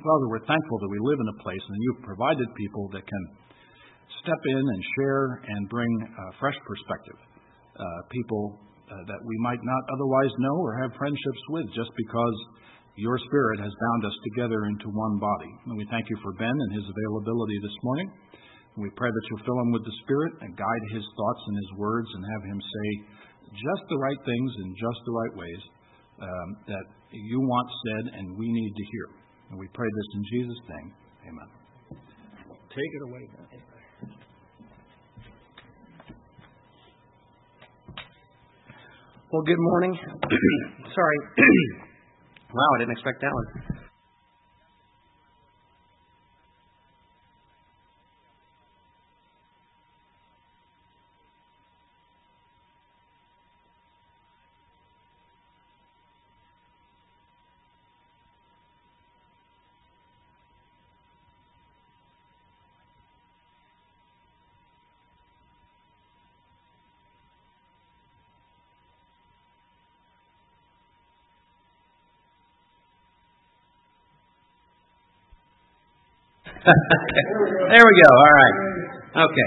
Father, we're thankful that we live in a place and you've provided people that can step in and share and bring fresh perspective. People that we might not otherwise know or have friendships with just because your Spirit has bound us together into one body. And we thank you for Ben and his availability this morning. And we pray that you'll fill him with the Spirit and guide his thoughts and his words and have him say just the right things in just the right ways that you want said and we need to hear. And we pray this in Jesus' name. Amen. Take it away, Ben. Well, good morning. Sorry. Wow, I didn't expect that one. There we go. All right. Okay.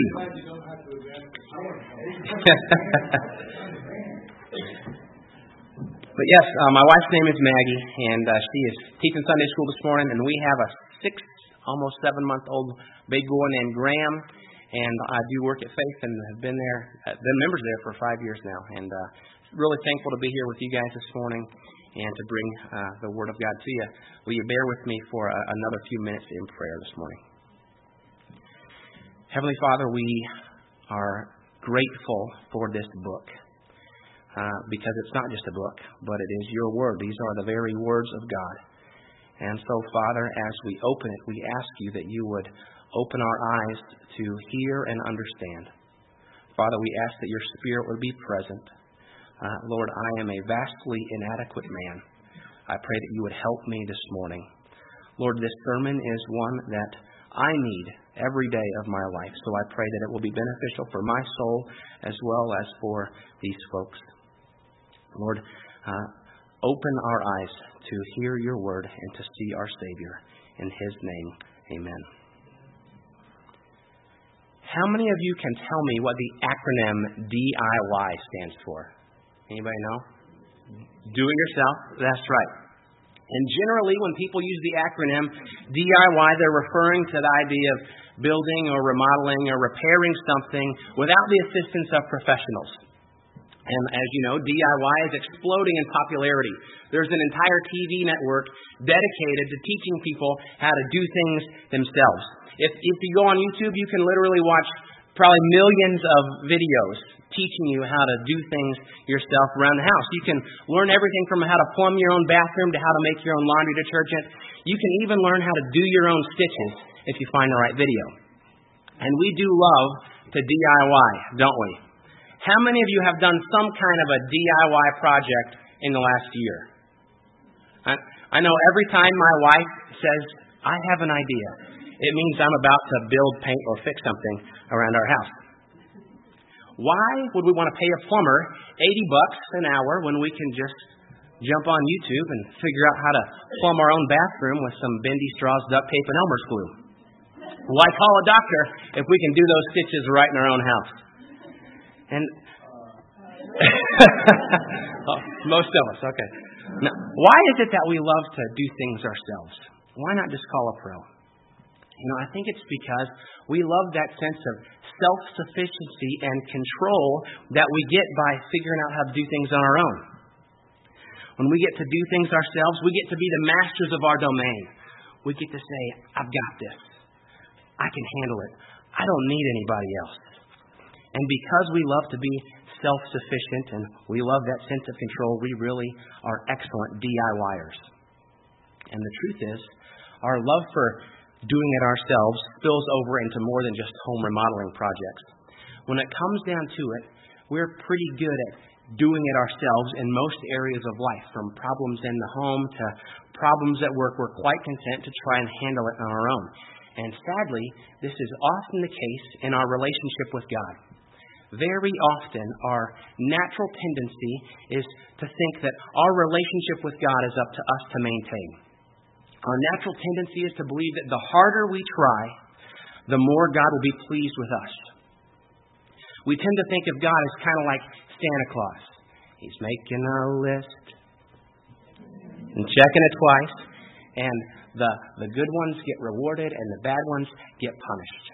But yes, my wife's name is Maggie, and she is teaching Sunday school this morning, and we have a 6, almost 7-month-old baby boy named Graham, and I do work at Faith and have been members there for 5 years now, and really thankful to be here with you guys this morning and to bring the Word of God to you. Will you bear with me for another few minutes in prayer this morning? Heavenly Father, we are grateful for this book because it's not just a book, but it is your Word. These are the very words of God. And so, Father, as we open it, we ask you that you would open our eyes to hear and understand. Father, we ask that your Spirit would be present. Lord, I am a vastly inadequate man. I pray that you would help me this morning. Lord, this sermon is one that I need every day of my life, so I pray that it will be beneficial for my soul as well as for these folks. Lord, open our eyes to hear your word and to see our Savior. In his name, amen. How many of you can tell me what the acronym DIY stands for? Anybody know? Do it yourself. That's right. And generally, when people use the acronym DIY, they're referring to the idea of building or remodeling or repairing something without the assistance of professionals. And as you know, DIY is exploding in popularity. There's an entire TV network dedicated to teaching people how to do things themselves. If you go on YouTube, you can literally watch probably millions of videos teaching you how to do things yourself around the house. You can learn everything from how to plumb your own bathroom to how to make your own laundry detergent. You can even learn how to do your own stitches if you find the right video. And we do love to DIY, don't we? How many of you have done some kind of a DIY project in the last year? I know every time my wife says, I have an idea, it means I'm about to build, paint, or fix something around our house. Why would we want to pay a plumber $80 an hour when we can just jump on YouTube and figure out how to plumb our own bathroom with some bendy straws, duct tape, and Elmer's glue? Why call a doctor if we can do those stitches right in our own house? And most of us, okay. Now, why is it that we love to do things ourselves? Why not just call a pro? You know, I think it's because we love that sense of self-sufficiency and control that we get by figuring out how to do things on our own. When we get to do things ourselves, we get to be the masters of our domain. We get to say, I've got this. I can handle it. I don't need anybody else. And because we love to be self-sufficient and we love that sense of control, we really are excellent DIYers. And the truth is, our love for doing it ourselves spills over into more than just home remodeling projects. When it comes down to it, we're pretty good at doing it ourselves in most areas of life, from problems in the home to problems at work. We're quite content to try and handle it on our own. And sadly, this is often the case in our relationship with God. Very often, our natural tendency is to think that our relationship with God is up to us to maintain. Our natural tendency is to believe that the harder we try, the more God will be pleased with us. We tend to think of God as kind of like Santa Claus. He's making a list and checking it twice, and the good ones get rewarded and the bad ones get punished.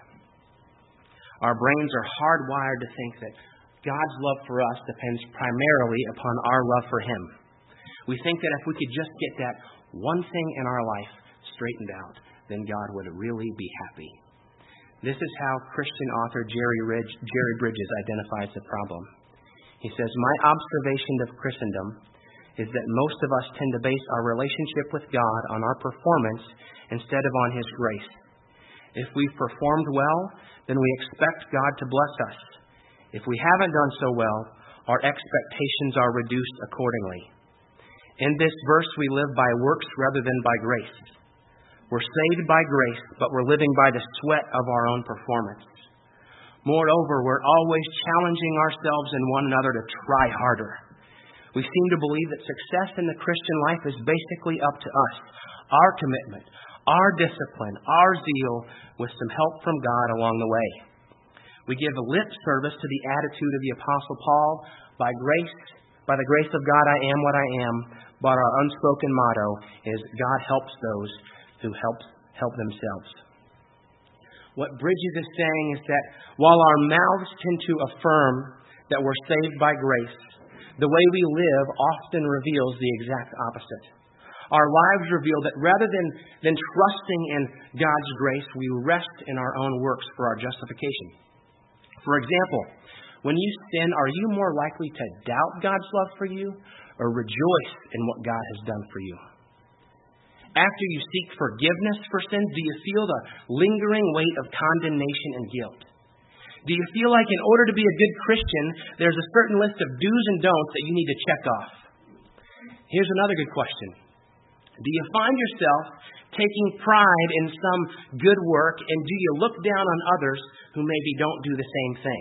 Our brains are hardwired to think that God's love for us depends primarily upon our love for Him. We think that if we could just get that one thing in our life straightened out, then God would really be happy. This is how Christian author Jerry Bridges identifies the problem. He says, "My observation of Christendom is that most of us tend to base our relationship with God on our performance instead of on His grace. If we've performed well, then we expect God to bless us. If we haven't done so well, our expectations are reduced accordingly. In this verse, we live by works rather than by grace. We're saved by grace, but we're living by the sweat of our own performance. Moreover, we're always challenging ourselves and one another to try harder. We seem to believe that success in the Christian life is basically up to us, our commitment, our discipline, our zeal, with some help from God along the way. We give lip service to the attitude of the Apostle Paul, by the grace of God I am what I am, but our unspoken motto is God helps those who help themselves. What Bridges is saying is that while our mouths tend to affirm that we're saved by grace, the way we live often reveals the exact opposite. Our lives reveal that rather than trusting in God's grace, we rest in our own works for our justification. For example, when you sin, are you more likely to doubt God's love for you or rejoice in what God has done for you? After you seek forgiveness for sins, do you feel the lingering weight of condemnation and guilt? Do you feel like in order to be a good Christian, there's a certain list of do's and don'ts that you need to check off? Here's another good question. Do you find yourself taking pride in some good work, and do you look down on others who maybe don't do the same thing?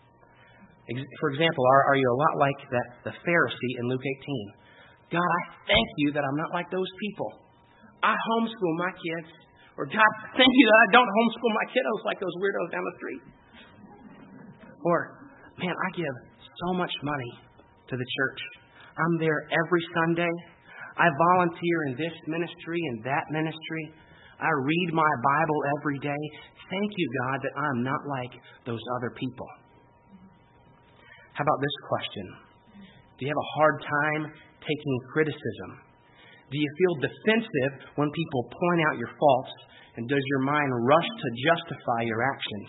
For example, are you a lot like the Pharisee in Luke 18? God, I thank you that I'm not like those people. I homeschool my kids. Or God, thank you that I don't homeschool my kiddos like those weirdos down the street. Or, man, I give so much money to the church. I'm there every Sunday. I volunteer in this ministry and that ministry. I read my Bible every day. Thank you, God, that I'm not like those other people. How about this question? Do you have a hard time taking criticism? Do you feel defensive when people point out your faults? And does your mind rush to justify your actions?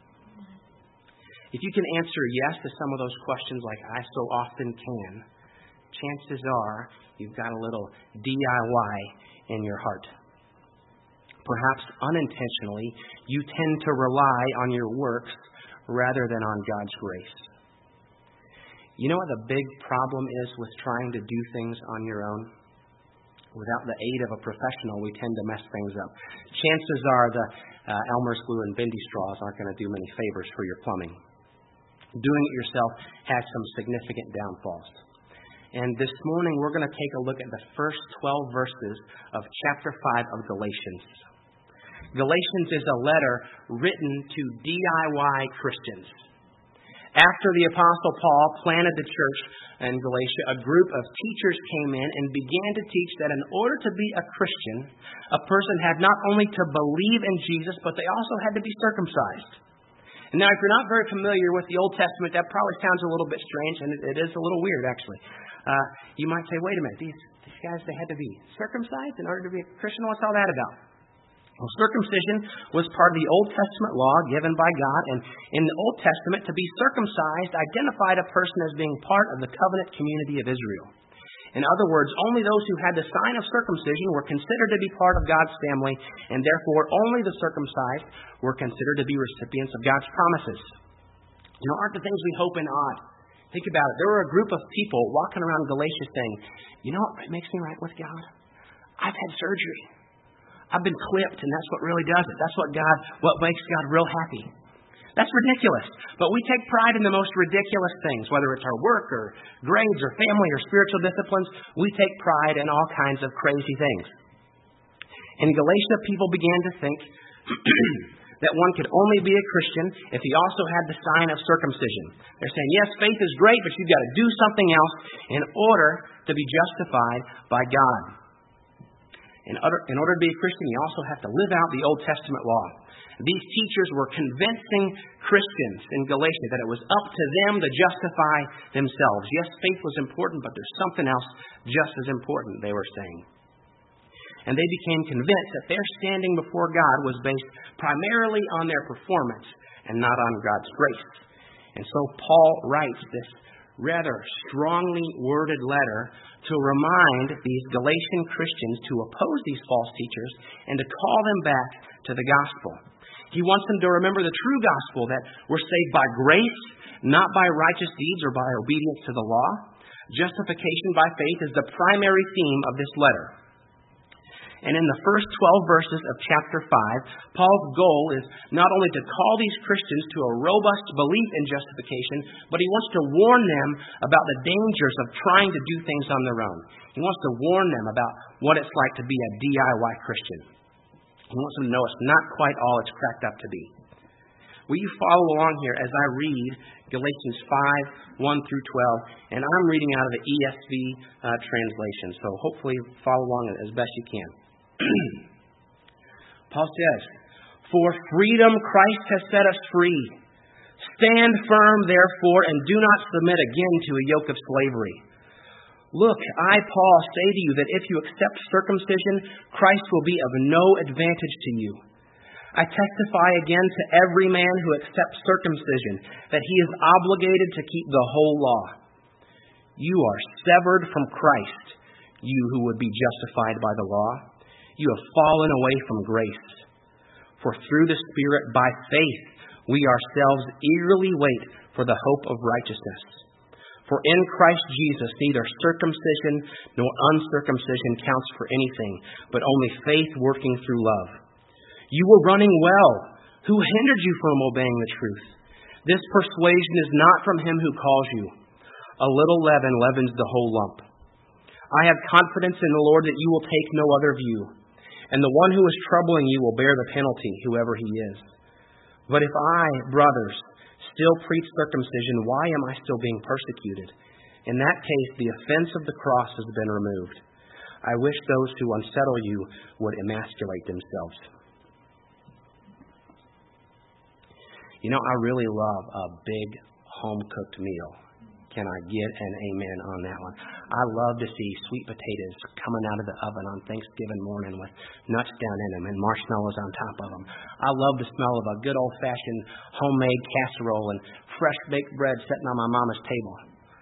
If you can answer yes to some of those questions like I so often can, chances are you've got a little DIY in your heart. Perhaps unintentionally, you tend to rely on your works rather than on God's grace. You know what the big problem is with trying to do things on your own? Without the aid of a professional, we tend to mess things up. Chances are the Elmer's glue and bendy straws aren't going to do many favors for your plumbing. Doing it yourself has some significant downfalls. And this morning, we're going to take a look at the first 12 verses of chapter 5 of Galatians. Galatians is a letter written to DIY Christians. After the Apostle Paul planted the church in Galatia, a group of teachers came in and began to teach that in order to be a Christian, a person had not only to believe in Jesus, but they also had to be circumcised. And now, if you're not very familiar with the Old Testament, that probably sounds a little bit strange, and it is a little weird, actually. You might say, wait a minute, these guys, they had to be circumcised in order to be a Christian? What's all that about? Well, circumcision was part of the Old Testament law given by God, and in the Old Testament, to be circumcised identified a person as being part of the covenant community of Israel. In other words, only those who had the sign of circumcision were considered to be part of God's family, and therefore only the circumcised were considered to be recipients of God's promises. You know, aren't the things we hope and odd? Think about it. There were a group of people walking around Galatia saying, you know what makes me right with God? I've had surgery. I've been clipped, and that's what really does it. That's what makes God real happy. That's ridiculous. But we take pride in the most ridiculous things, whether it's our work or grades or family or spiritual disciplines. We take pride in all kinds of crazy things. In Galatia, people began to think that one could only be a Christian if he also had the sign of circumcision. They're saying, yes, faith is great, but you've got to do something else in order to be justified by God. In order to be a Christian, you also have to live out the Old Testament law. These teachers were convincing Christians in Galatia that it was up to them to justify themselves. Yes, faith was important, but there's something else just as important, they were saying. And they became convinced that their standing before God was based primarily on their performance and not on God's grace. And so Paul writes this rather strongly worded letter to remind these Galatian Christians to oppose these false teachers and to call them back to the gospel. He wants them to remember the true gospel, that we're saved by grace, not by righteous deeds or by obedience to the law. Justification by faith is the primary theme of this letter. And in the first 12 verses of chapter 5, Paul's goal is not only to call these Christians to a robust belief in justification, but he wants to warn them about the dangers of trying to do things on their own. He wants to warn them about what it's like to be a DIY Christian. He wants them to know it's not quite all it's cracked up to be. Will you follow along here as I read Galatians 5, 1 through 12, and I'm reading out of the ESV translation, so hopefully follow along as best you can. Paul says, "For freedom Christ has set us free. Stand firm, therefore, and do not submit again to a yoke of slavery. Look, I, Paul, say to you that if you accept circumcision, Christ will be of no advantage to you. I testify again to every man who accepts circumcision that he is obligated to keep the whole law. You are severed from Christ, you who would be justified by the law. You have fallen away from grace. For through the Spirit, by faith, we ourselves eagerly wait for the hope of righteousness. For in Christ Jesus, neither circumcision nor uncircumcision counts for anything, but only faith working through love. You were running well. Who hindered you from obeying the truth? This persuasion is not from him who calls you. A little leaven leavens the whole lump. I have confidence in the Lord that you will take no other view, and the one who is troubling you will bear the penalty, whoever he is. But if I, brothers, still preach circumcision, why am I still being persecuted? In that case, the offense of the cross has been removed. I wish those who unsettle you would emasculate themselves." You know, I really love a big home-cooked meal. Can I get an amen on that one? I love to see sweet potatoes coming out of the oven on Thanksgiving morning with nuts down in them and marshmallows on top of them. I love the smell of a good old-fashioned homemade casserole and fresh baked bread sitting on my mama's table.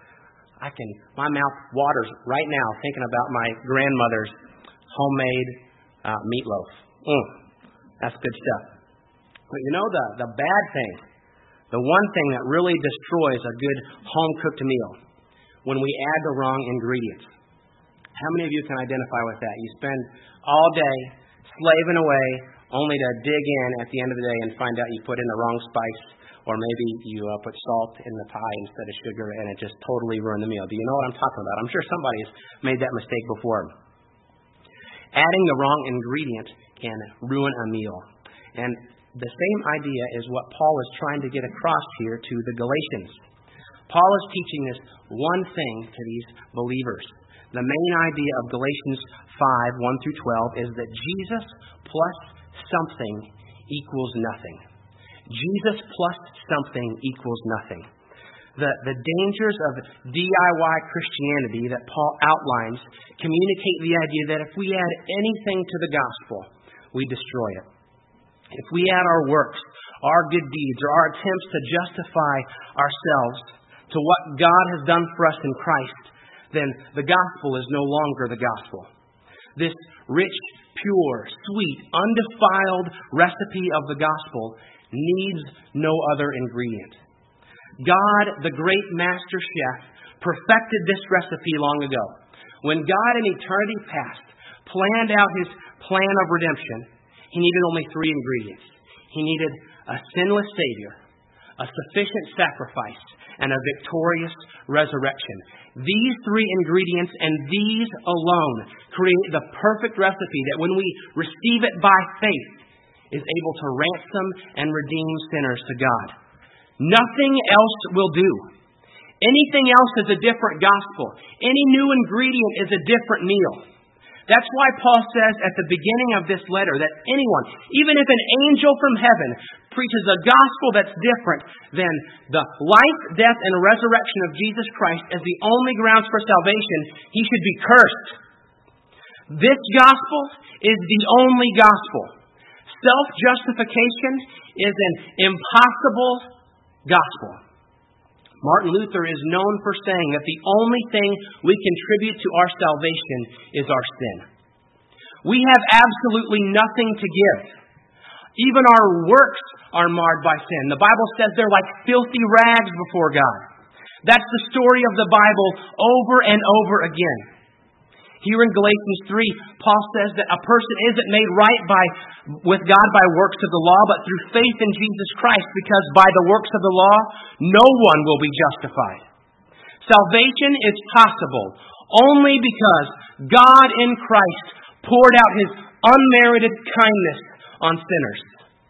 My mouth waters right now thinking about my grandmother's homemade meatloaf. That's good stuff. But you know the bad thing, the one thing that really destroys a good home-cooked meal, when we add the wrong ingredients. How many of you can identify with that? You spend all day slaving away only to dig in at the end of the day and find out you put in the wrong spice, or maybe you put salt in the pie instead of sugar and it just totally ruined the meal. Do you know what I'm talking about? I'm sure somebody's made that mistake before. Adding the wrong ingredient can ruin a meal. And the same idea is what Paul is trying to get across here to the Galatians. Paul is teaching this one thing to these believers. The main idea of Galatians 5, 1 through 12 is that Jesus plus something equals nothing. Jesus plus something equals nothing. The dangers of DIY Christianity that Paul outlines communicate the idea that if we add anything to the gospel, we destroy it. If we add our works, our good deeds, or our attempts to justify ourselves to what God has done for us in Christ, then the gospel is no longer the gospel. This rich, pure, sweet, undefiled recipe of the gospel needs no other ingredient. God, the great master chef, perfected this recipe long ago. When God in eternity past planned out his plan of redemption, he needed only 3 ingredients. He needed a sinless Savior, a sufficient sacrifice, and a victorious resurrection. These three ingredients and these alone create the perfect recipe that when we receive it by faith is able to ransom and redeem sinners to God. Nothing else will do. Anything else is a different gospel. Any new ingredient is a different meal. That's why Paul says at the beginning of this letter that anyone, even if an angel from heaven, preaches a gospel that's different than the life, death, and resurrection of Jesus Christ as the only grounds for salvation, he should be cursed. This gospel is the only gospel. Self-justification is an impossible gospel. Martin Luther is known for saying that the only thing we contribute to our salvation is our sin. We have absolutely nothing to give. Even our works are marred by sin. The Bible says they're like filthy rags before God. That's the story of the Bible over and over again. Here in Galatians 3, Paul says that a person isn't made right with God by works of the law, but through faith in Jesus Christ, because by the works of the law, no one will be justified. Salvation is possible only because God in Christ poured out His unmerited kindness on sinners.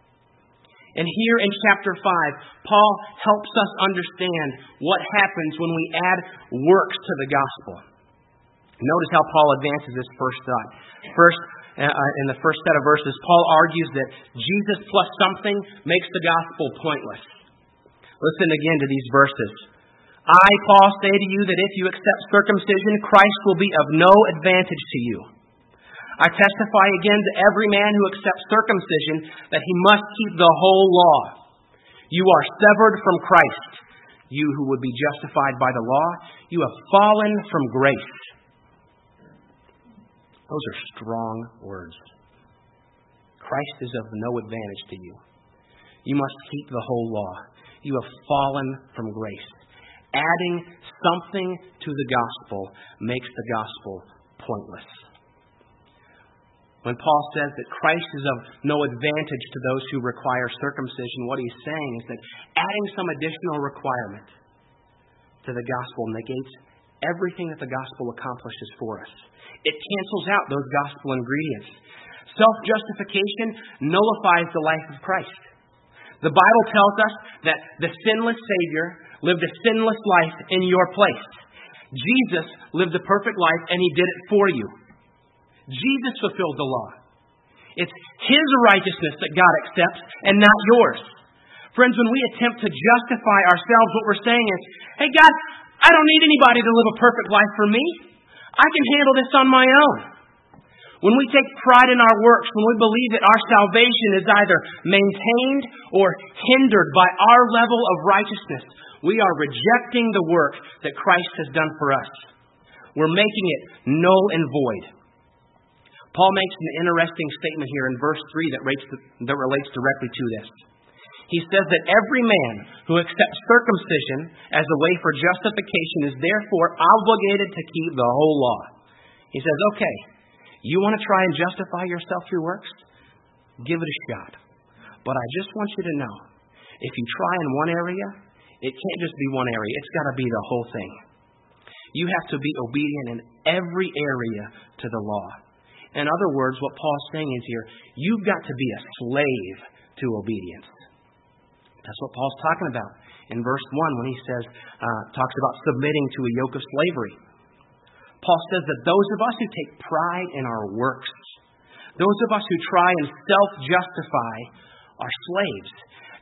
And here in chapter 5, Paul helps us understand what happens when we add works to the gospel. Notice how Paul advances this first thought. First, in the first set of verses, Paul argues that Jesus plus something makes the gospel pointless. Listen again to these verses. I, Paul, say to you that if you accept circumcision, Christ will be of no advantage to you. I testify again to every man who accepts circumcision that he must keep the whole law. You are severed from Christ. You who would be justified by the law, you have fallen from grace. Those are strong words. Christ is of no advantage to you. You must keep the whole law. You have fallen from grace. Adding something to the gospel makes the gospel pointless. When Paul says that Christ is of no advantage to those who require circumcision, what he's saying is that adding some additional requirement to the gospel negates everything that the gospel accomplishes for us. It cancels out those gospel ingredients. Self-justification nullifies the life of Christ. The Bible tells us that the sinless Savior lived a sinless life in your place. Jesus lived the perfect life, and He did it for you. Jesus fulfilled the law. It's His righteousness that God accepts, and not yours. Friends, when we attempt to justify ourselves, what we're saying is, hey God, I don't need anybody to live a perfect life for me. I can handle this on my own. When we take pride in our works, when we believe that our salvation is either maintained or hindered by our level of righteousness, we are rejecting the work that Christ has done for us. We're making it null and void. Paul makes an interesting statement here in verse 3 that relates directly to this. He says that every man who accepts circumcision as a way for justification is therefore obligated to keep the whole law. He says, okay, you want to try and justify yourself through works? Give it a shot. But I just want you to know, if you try in one area, it can't just be one area. It's got to be the whole thing. You have to be obedient in every area to the law. In other words, what Paul's saying is here, you've got to be a slave to obedience. That's what Paul's talking about in verse 1 when he says, talks about submitting to a yoke of slavery. Paul says that those of us who take pride in our works, those of us who try and self-justify, are slaves.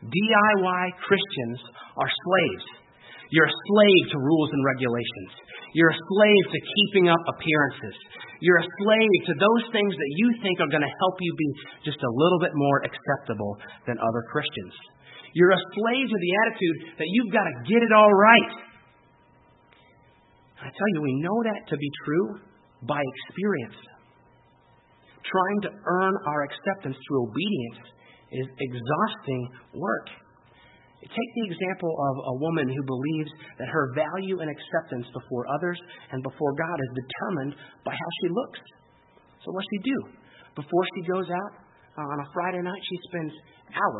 DIY Christians are slaves. You're a slave to rules and regulations. You're a slave to keeping up appearances. You're a slave to those things that you think are going to help you be just a little bit more acceptable than other Christians. You're a slave to the attitude that you've got to get it all right. I tell you, we know that to be true by experience. Trying to earn our acceptance through obedience is exhausting work. Take the example of a woman who believes that her value and acceptance before others and before God is determined by how she looks. So what does she do? Before she goes out on a Friday night, she spends hours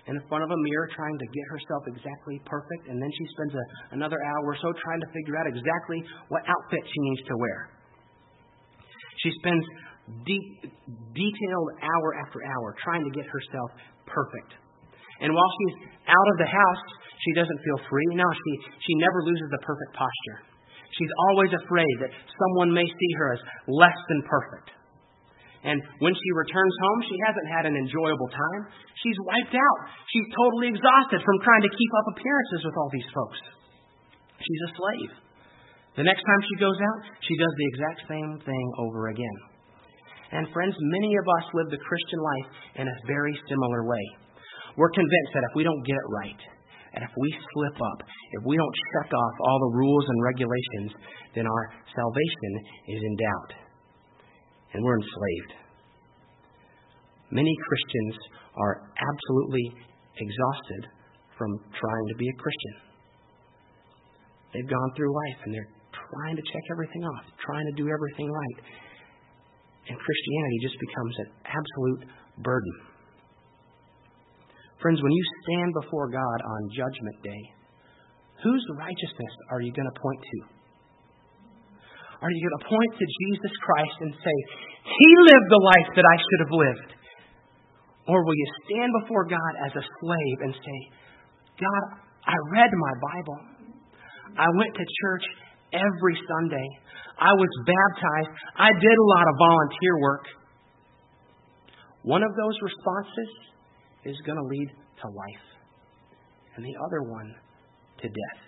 in front of a mirror trying to get herself exactly perfect, and then she spends another hour or so trying to figure out exactly what outfit she needs to wear. She spends detailed hour after hour trying to get herself perfect. And while she's out of the house, she doesn't feel free. No, she never loses the perfect posture. She's always afraid that someone may see her as less than perfect. And when she returns home, she hasn't had an enjoyable time. She's wiped out. She's totally exhausted from trying to keep up appearances with all these folks. She's a slave. The next time she goes out, she does the exact same thing over again. And friends, many of us live the Christian life in a very similar way. We're convinced that if we don't get it right, and if we slip up, if we don't check off all the rules and regulations, then our salvation is in doubt. And we're enslaved. Many Christians are absolutely exhausted from trying to be a Christian. They've gone through life and they're trying to check everything off, trying to do everything right. And Christianity just becomes an absolute burden. Friends, when you stand before God on Judgment Day, whose righteousness are you going to point to? Are you going to point to Jesus Christ and say, He lived the life that I should have lived? Or will you stand before God as a slave and say, God, I read my Bible. I went to church every Sunday. I was baptized. I did a lot of volunteer work. One of those responses is going to lead to life, and the other one to death.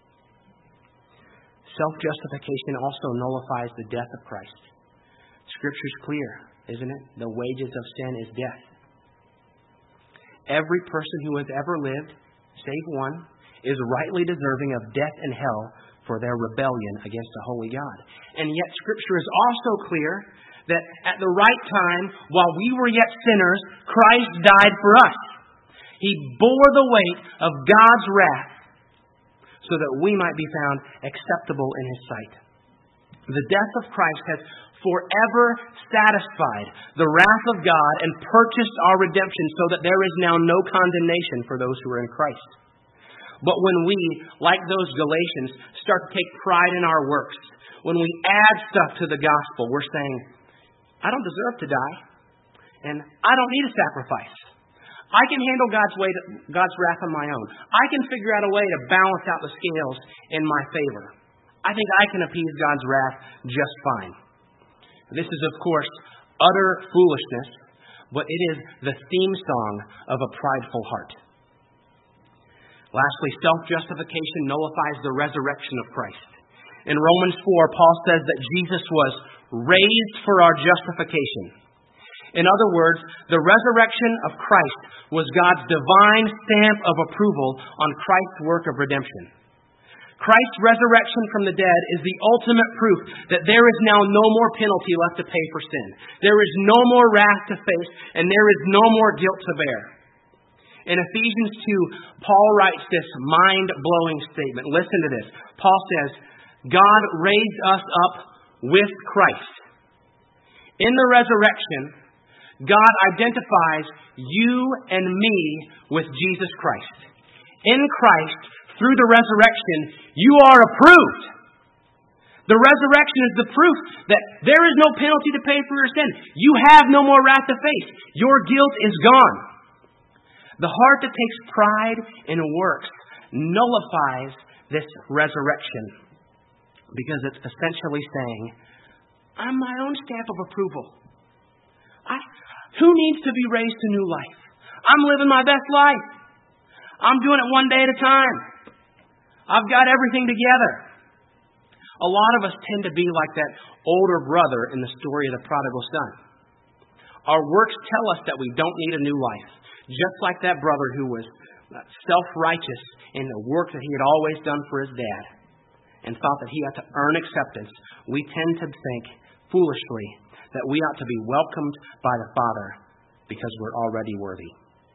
Self-justification also nullifies the death of Christ. Scripture's clear, isn't it? The wages of sin is death. Every person who has ever lived, save one, is rightly deserving of death and hell for their rebellion against a holy God. And yet Scripture is also clear that at the right time, while we were yet sinners, Christ died for us. He bore the weight of God's wrath so that we might be found acceptable in His sight. The death of Christ has forever satisfied the wrath of God and purchased our redemption so that there is now no condemnation for those who are in Christ. But when we, like those Galatians, start to take pride in our works, when we add stuff to the gospel, we're saying, I don't deserve to die, and I don't need a sacrifice. I can handle God's wrath on my own. I can figure out a way to balance out the scales in my favor. I think I can appease God's wrath just fine. This is, of course, utter foolishness, but it is the theme song of a prideful heart. Lastly, self-justification nullifies the resurrection of Christ. In Romans 4, Paul says that Jesus was raised for our justification. In other words, the resurrection of Christ was God's divine stamp of approval on Christ's work of redemption. Christ's resurrection from the dead is the ultimate proof that there is now no more penalty left to pay for sin. There is no more wrath to face, and there is no more guilt to bear. In Ephesians 2, Paul writes this mind-blowing statement. Listen to this. Paul says, God raised us up with Christ. In the resurrection, God identifies you and me with Jesus Christ. In Christ, through the resurrection, you are approved. The resurrection is the proof that there is no penalty to pay for your sin. You have no more wrath to face. Your guilt is gone. The heart that takes pride in works nullifies this resurrection because it's essentially saying, I'm my own stamp of approval. Who needs to be raised to new life? I'm living my best life. I'm doing it one day at a time. I've got everything together. A lot of us tend to be like that older brother in the story of the prodigal son. Our works tell us that we don't need a new life. Just like that brother who was self-righteous in the work that he had always done for his dad and thought that he had to earn acceptance, we tend to think foolishly that we ought to be welcomed by the Father because we're already worthy.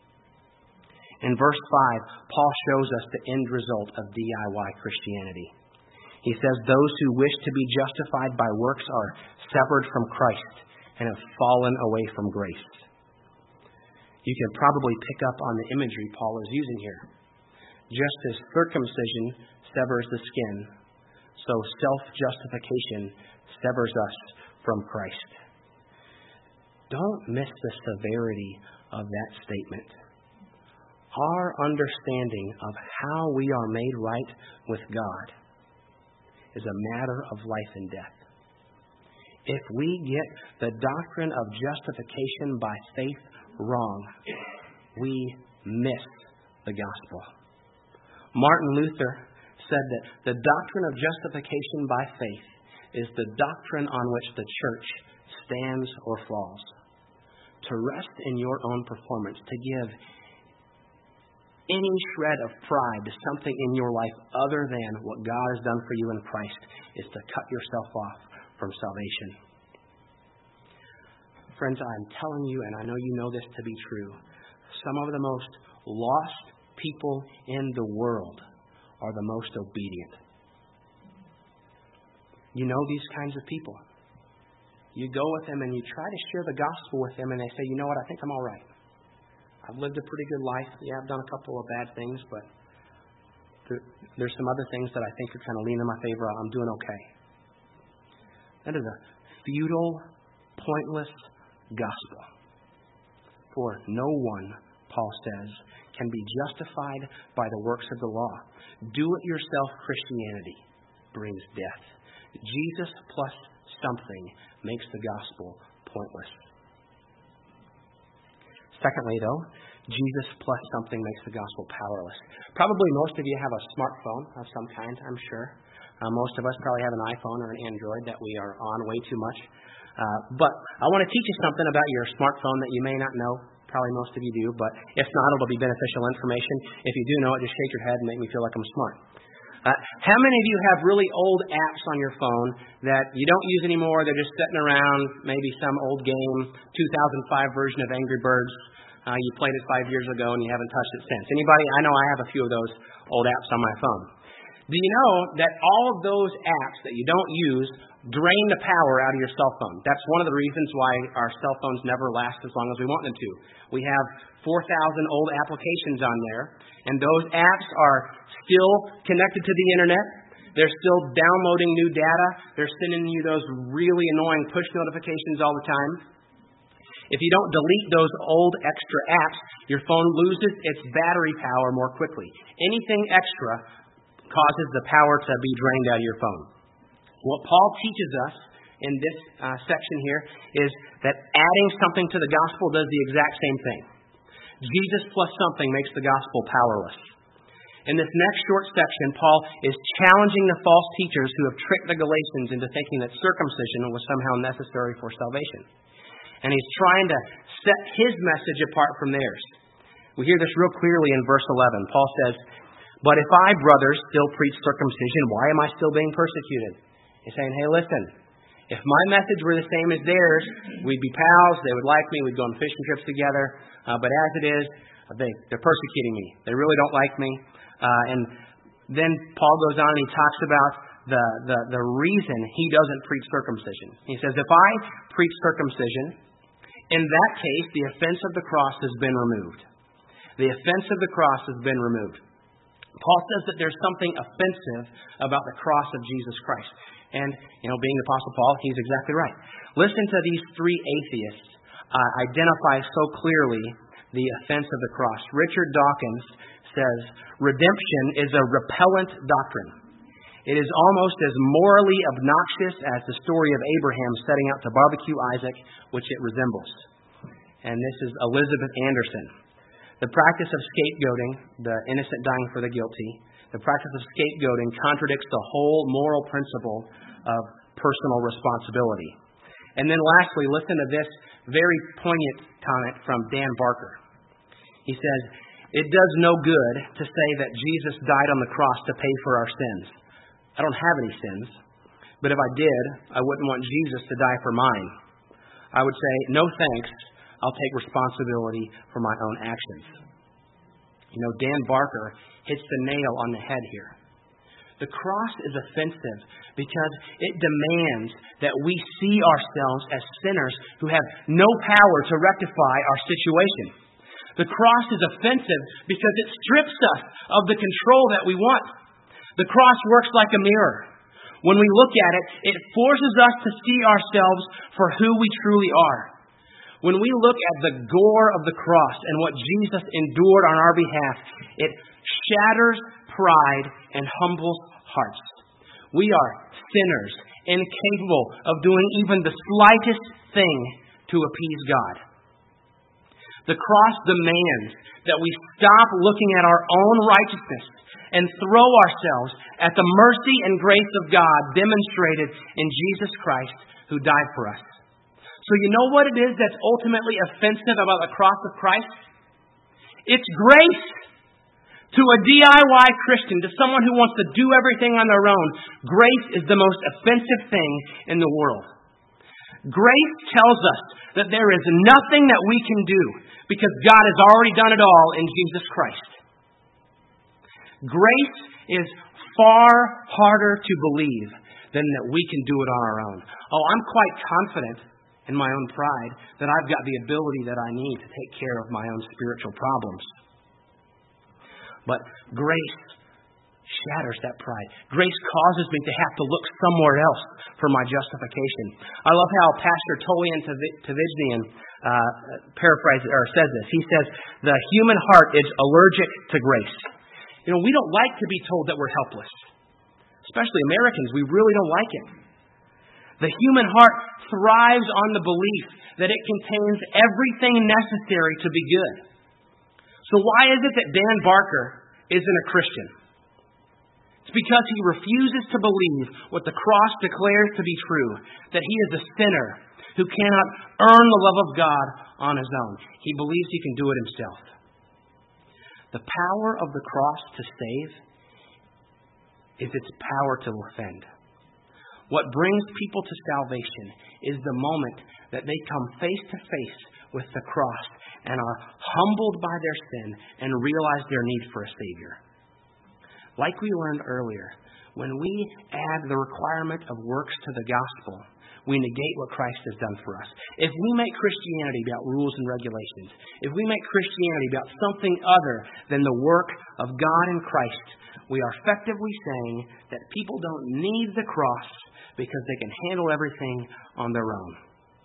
In verse 5, Paul shows us the end result of DIY Christianity. He says, those who wish to be justified by works are severed from Christ and have fallen away from grace. You can probably pick up on the imagery Paul is using here. Just as circumcision severs the skin, so self-justification severs us from Christ. Don't miss the severity of that statement. Our understanding of how we are made right with God is a matter of life and death. If we get the doctrine of justification by faith wrong, we miss the gospel. Martin Luther said that the doctrine of justification by faith is the doctrine on which the church stands or falls. To rest in your own performance, to give any shred of pride to something in your life other than what God has done for you in Christ is to cut yourself off from salvation. Friends, I'm telling you, and I know you know this to be true, some of the most lost people in the world are the most obedient. You know these kinds of people. You go with them and you try to share the gospel with them and they say, you know what, I think I'm all right. I've lived a pretty good life. Yeah, I've done a couple of bad things, but there's some other things that I think are kind of leaning in my favor. I'm doing okay. That is a futile, pointless gospel. For no one, Paul says, can be justified by the works of the law. Do-it-yourself Christianity brings death. Jesus plus something makes the gospel pointless. Secondly, though, Jesus plus something makes the gospel powerless. Probably most of you have a smartphone of some kind, I'm sure. Most of us probably have an iPhone or an Android that we are on way too much. But I want to teach you something about your smartphone that you may not know. Probably most of you do, but if not, it'll be beneficial information. If you do know it, just shake your head and make me feel like I'm smart. How many of you have really old apps on your phone that you don't use anymore? They're just sitting around, maybe some old game, 2005 version of Angry Birds. You played it 5 years ago and you haven't touched it since. Anybody? I know I have a few of those old apps on my phone. Do you know that all of those apps that you don't use drain the power out of your cell phone? That's one of the reasons why our cell phones never last as long as we want them to. We have 4,000 old applications on there, and those apps are still connected to the internet. They're still downloading new data. They're sending you those really annoying push notifications all the time. If you don't delete those old extra apps, your phone loses its battery power more quickly. Anything extra causes the power to be drained out of your phone. What Paul teaches us in this section here is that adding something to the gospel does the exact same thing. Jesus plus something makes the gospel powerless. In this next short section, Paul is challenging the false teachers who have tricked the Galatians into thinking that circumcision was somehow necessary for salvation. And he's trying to set his message apart from theirs. We hear this real clearly in verse 11. Paul says, "But if I, brothers, still preach circumcision, why am I still being persecuted?" He's saying, hey, listen, if my message were the same as theirs, we'd be pals, they would like me, we'd go on fishing trips together. But as it is, they're persecuting me. They really don't like me. And then Paul goes on and he talks about the reason he doesn't preach circumcision. He says, if I preach circumcision, in that case, the offense of the cross has been removed. The offense of the cross has been removed. Paul says that there's something offensive about the cross of Jesus Christ. And, being the Apostle Paul, he's exactly right. Listen to these three atheists identify so clearly the offense of the cross. Richard Dawkins says, redemption is a repellent doctrine. It is almost as morally obnoxious as the story of Abraham setting out to barbecue Isaac, which it resembles. And this is Elizabeth Anderson. The practice of scapegoating, the innocent dying for the guilty, the practice of scapegoating contradicts the whole moral principle of personal responsibility. And then lastly, listen to this very poignant comment from Dan Barker. He says, it does no good to say that Jesus died on the cross to pay for our sins. I don't have any sins, but if I did, I wouldn't want Jesus to die for mine. I would say, no thanks, I'll take responsibility for my own actions. Dan Barker hits the nail on the head here. The cross is offensive because it demands that we see ourselves as sinners who have no power to rectify our situation. The cross is offensive because it strips us of the control that we want. The cross works like a mirror. When we look at it, it forces us to see ourselves for who we truly are. When we look at the gore of the cross and what Jesus endured on our behalf, it shatters pride and humbles hearts. We are sinners, incapable of doing even the slightest thing to appease God. The cross demands that we stop looking at our own righteousness and throw ourselves at the mercy and grace of God demonstrated in Jesus Christ, who died for us. So you know what it is that's ultimately offensive about the cross of Christ? It's grace. To a DIY Christian, to someone who wants to do everything on their own, grace is the most offensive thing in the world. Grace tells us that there is nothing that we can do because God has already done it all in Jesus Christ. Grace is far harder to believe than that we can do it on our own. Oh, I'm quite confident in my own pride that I've got the ability that I need to take care of my own spiritual problems. But grace shatters that pride. Grace causes me to have to look somewhere else for my justification. I love how Pastor Tolian Tavizdian paraphrases or says this. He says, "The human heart is allergic to grace." You know, we don't like to be told that we're helpless. Especially Americans, we really don't like it. The human heart thrives on the belief that it contains everything necessary to be good. So why is it that Dan Barker isn't a Christian? It's because he refuses to believe what the cross declares to be true, that he is a sinner who cannot earn the love of God on his own. He believes he can do it himself. The power of the cross to save is its power to offend. What brings people to salvation is the moment that they come face to face with the cross and are humbled by their sin and realize their need for a Savior. Like we learned earlier, when we add the requirement of works to the gospel, we negate what Christ has done for us. If we make Christianity about rules and regulations, if we make Christianity about something other than the work of God in Christ, we are effectively saying that people don't need the cross because they can handle everything on their own.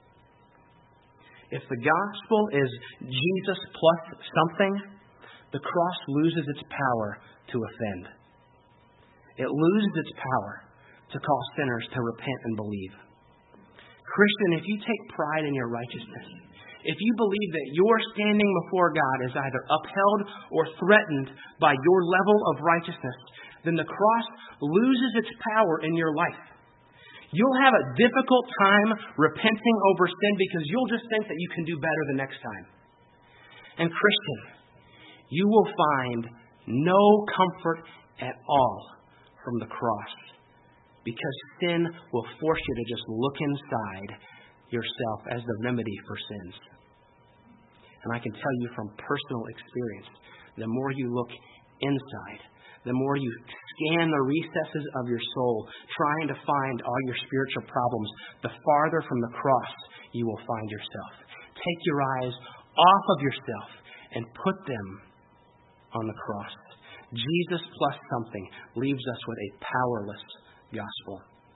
If the gospel is Jesus plus something, the cross loses its power to offend. It loses its power to call sinners to repent and believe. Christian, if you take pride in your righteousness, if you believe that your standing before God is either upheld or threatened by your level of righteousness, then the cross loses its power in your life. You'll have a difficult time repenting over sin because you'll just think that you can do better the next time. And Christian, you will find no comfort at all from the cross because sin will force you to just look inside yourself as the remedy for sins. And I can tell you from personal experience, the more you look inside, the more you scan the recesses of your soul, trying to find all your spiritual problems, the farther from the cross you will find yourself. Take your eyes off of yourself and put them on the cross. Jesus plus something leaves us with a powerless gospel.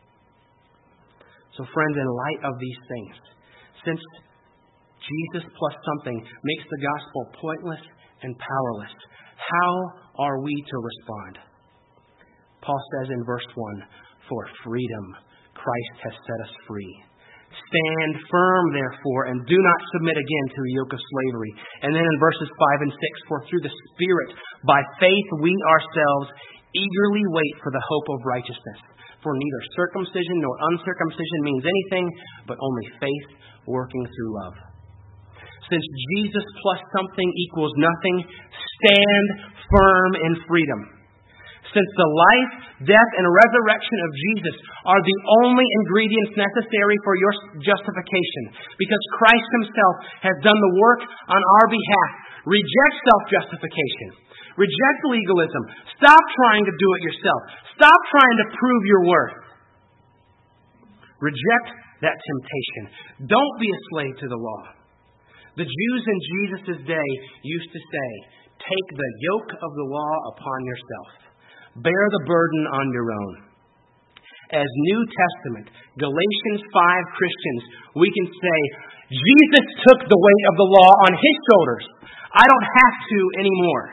So friends, in light of these things, since Jesus plus something makes the gospel pointless and powerless, how are we to respond? Paul says in verse 1, "For freedom Christ has set us free. Stand firm, therefore, and do not submit again to a yoke of slavery." And then in verses 5 and 6, "For through the Spirit, by faith, we ourselves eagerly wait for the hope of righteousness. For neither circumcision nor uncircumcision means anything, but only faith working through love." Since Jesus plus something equals nothing, stand firm in freedom. Since the life, death, and resurrection of Jesus are the only ingredients necessary for your justification, because Christ himself has done the work on our behalf, reject self-justification. Reject legalism. Stop trying to do it yourself. Stop trying to prove your worth. Reject that temptation. Don't be a slave to the law. The Jews in Jesus' day used to say, take the yoke of the law upon yourself. Bear the burden on your own. As New Testament, Galatians 5 Christians, we can say, Jesus took the weight of the law on His shoulders. I don't have to anymore.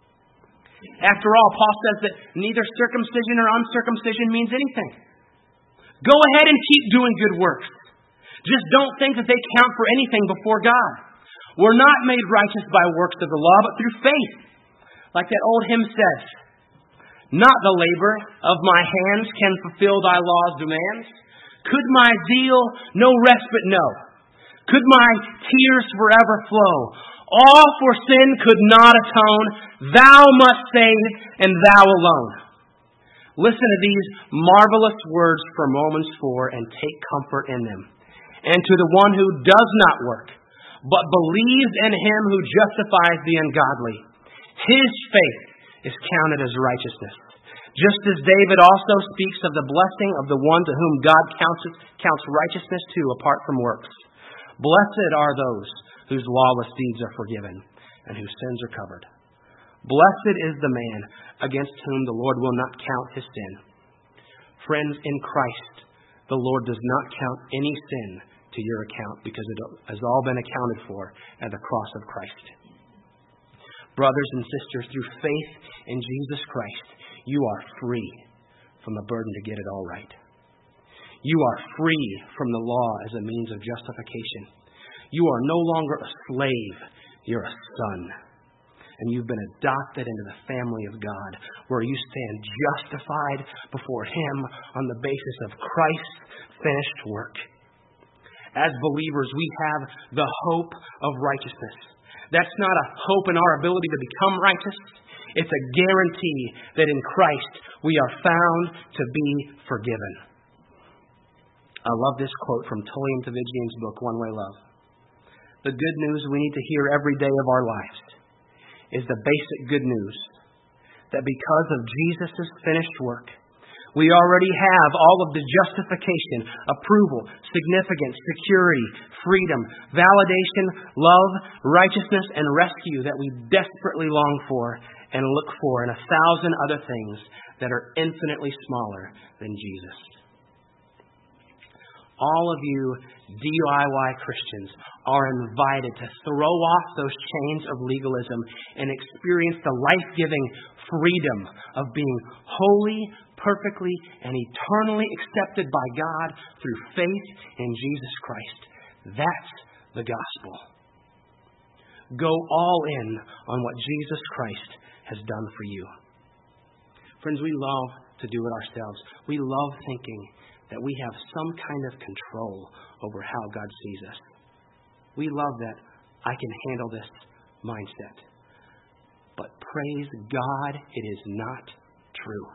After all, Paul says that neither circumcision or uncircumcision means anything. Go ahead and keep doing good works. Just don't think that they count for anything before God. We're not made righteous by works of the law, but through faith. Like that old hymn says, not the labor of my hands can fulfill thy law's demands. Could my zeal no respite know? Could my tears forever flow? All for sin could not atone. Thou must save, and thou alone. Listen to these marvelous words for Romans 4 and take comfort in them. And to the one who does not work, but believes in Him who justifies the ungodly, his faith is counted as righteousness. Just as David also speaks of the blessing of the one to whom God counts righteousness to apart from works. Blessed are those whose lawless deeds are forgiven and whose sins are covered. Blessed is the man against whom the Lord will not count his sin. Friends, in Christ, the Lord does not count any sin to your account because it has all been accounted for at the cross of Christ. Brothers and sisters, through faith in Jesus Christ, you are free from the burden to get it all right. You are free from the law as a means of justification. You are no longer a slave, you're a son. And you've been adopted into the family of God, where you stand justified before Him on the basis of Christ's finished work. As believers, we have the hope of righteousness. That's not a hope in our ability to become righteous. It's a guarantee that in Christ we are found to be forgiven. I love this quote from Tullian Tchividjian's book, One Way Love. The good news we need to hear every day of our lives is the basic good news that because of Jesus' finished work, we already have all of the justification, approval, significance, security, freedom, validation, love, righteousness, and rescue that we desperately long for and look for in 1,000 other things that are infinitely smaller than Jesus. All of you DIY Christians are invited to throw off those chains of legalism and experience the life-giving freedom of being holy, perfectly, and eternally accepted by God through faith in Jesus Christ. That's the gospel. Go all in on what Jesus Christ has done for you. Friends, we love to do it ourselves. We love thinking that we have some kind of control over how God sees us. We love that I can handle this mindset. But praise God, it is not true.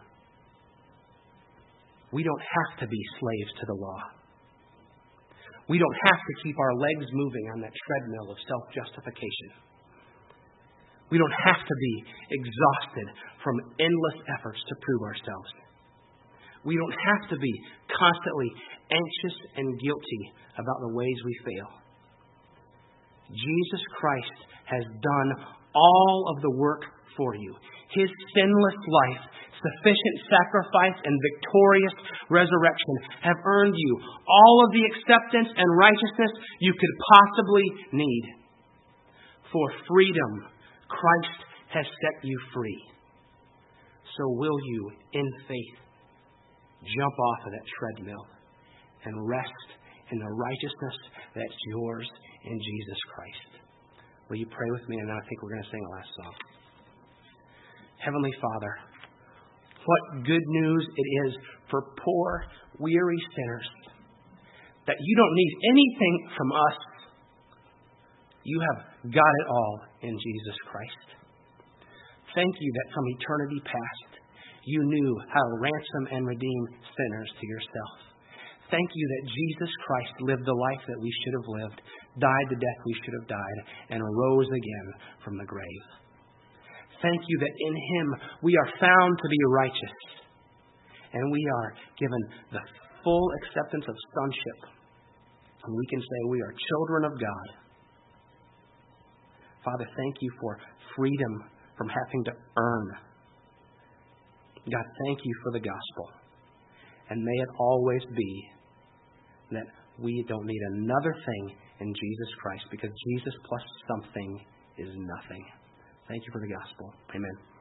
We don't have to be slaves to the law. We don't have to keep our legs moving on that treadmill of self-justification. We don't have to be exhausted from endless efforts to prove ourselves. We don't have to be constantly anxious and guilty about the ways we fail. Jesus Christ has done all of the work for you. His sinless life, sufficient sacrifice, and victorious resurrection have earned you all of the acceptance and righteousness you could possibly need. For freedom, Christ has set you free. So will you, in faith, jump off of that treadmill and rest in the righteousness that's yours in Jesus Christ? Will you pray with me? And then I think we're going to sing a last song. Heavenly Father, what good news it is for poor, weary sinners that you don't need anything from us. You have got it all in Jesus Christ. Thank you that from eternity past, you knew how to ransom and redeem sinners to yourself. Thank you that Jesus Christ lived the life that we should have lived, died the death we should have died, and rose again from the grave. Thank you that in Him we are found to be righteous, and we are given the full acceptance of sonship, and we can say we are children of God. Father, thank you for freedom from having to earn. God, thank you for the gospel. And may it always be that we don't need another thing in Jesus Christ, because Jesus plus something is nothing. Thank you for the gospel. Amen.